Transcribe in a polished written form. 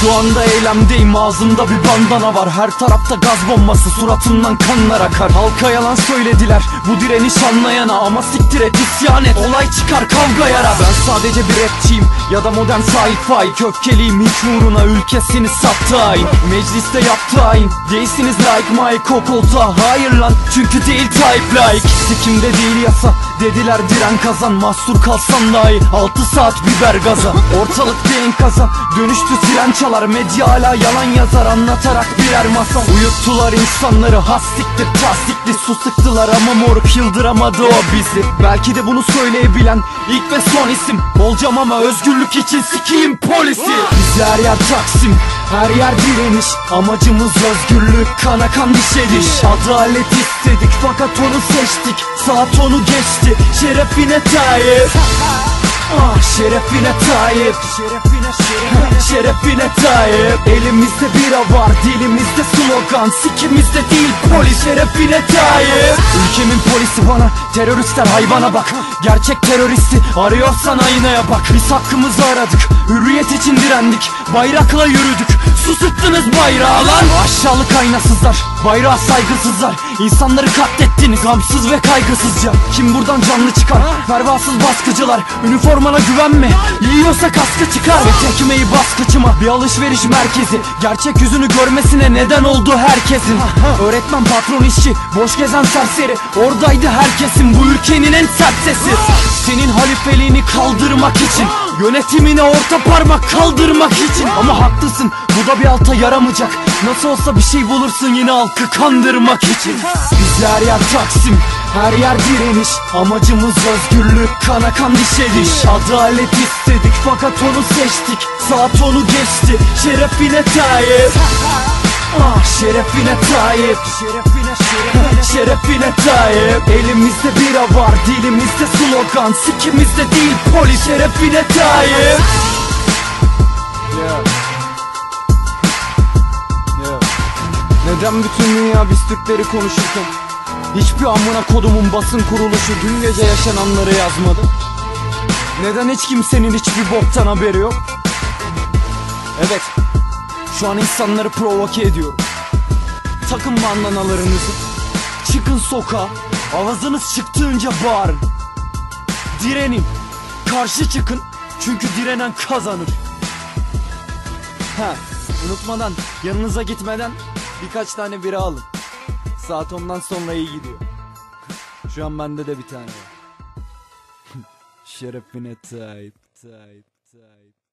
Şu anda eylemdeyim, ağzımda bir bandana var. Her tarafta gaz bombası, suratımdan kanlar akar. Halka yalan söylediler bu direniş anlayana, ama siktir et, isyan et, olay çıkar, kavga yara. Ben sadece bir rapçiyim ya da modern sci-fi. Köfkeliyim hiç uğruna, ülkesini sattı hain. Mecliste yaptı hain, değilsiniz like Mike o koltuğa. Hayır lan, çünkü değil type like. Sikimde değil yasa, dediler diren kazan. Mahsur kalsan dahi 6 saat biber gaza. Ortalık bir enkaza dönüştü, siren çalar. Medya hala yalan yazar, anlatarak birer masal. Uyuttular insanları, hastiktir tasdikli. Su sıktılar ama moruk yıldıramadı o bizi. Belki de bunu söyleyebilen ilk ve son isim. Olacağım ama özgürlük için sikiyim polisi. Biz her yer Taksim, her yer direniş. Amacımız özgürlük, kana kan dişe diş. Adalet istedik fakat onu seçtik. Saat onu geçti, şerefine Tayyip. Şerefine Tayyip, şerefine Tayyip. Elimizde bira var, dilimizde slogan. Sikimizde değil polis, şerefine Tayyip. Ülkemin polisi bana, teröristler hayvana bak. Gerçek teröristi arıyorsan aynaya bak. Biz hakkımızı aradık, hürriyet için direndik. Bayrakla yürüdük, su sıktınız bayrağa lan. Aşağılık aynasızlar, bayrağa saygısızlar. İnsanları katlettiniz, gamsız ve kaygısızca. Kim buradan canlı çıkar? Pervasız baskıcılar, üniformana güvenme, yiyorsa kaskı çıkar. Ve çekmeyi baskıcıma, bir alışveriş merkezi. Gerçek yüzünü görmesine neden oldu herkesin. Öğretmen, patron, işçi, boş gezen serseri. Oradaydı herkesin, bu ülkenin en sert sesi. Senin halifeliğini kaldırmak için, yönetimine orta parmak kaldırmak için. Ama haklısın, bu da bir alta yaramayacak. Nasıl olsa bir şey bulursun yine halkı kandırmak için. Biz her yer Taksim, her yer direniş. Amacımız özgürlük, kana kan dişe diş. Adalet istedik fakat onu seçtik. Saat onu geçti, şerefine Tayyip. Şerefine Tayyip, şerefine Tayyip. Elimizde bira var, dilimizde slogan. Sikimizde değil polis, şerefine Tayyip. Neden bütün dünya biz Türkleri konuşurken hiçbir amına kodumun basın kuruluşu dün gece yaşananları yazmadı? Neden hiç kimsenin hiçbir boktan haberi yok? Evet, şu an insanları provoke ediyorum. Takın bandanalarınızı, çıkın sokağa, avazınız çıktığınca bağırın. Direnin, karşı çıkın, çünkü direnen kazanır. Unutmadan, yanınıza gitmeden birkaç tane bira alın. Saat 10'dan sonra iyi gidiyor. Şu an bende de bir tane var. Şerefine Tayyip.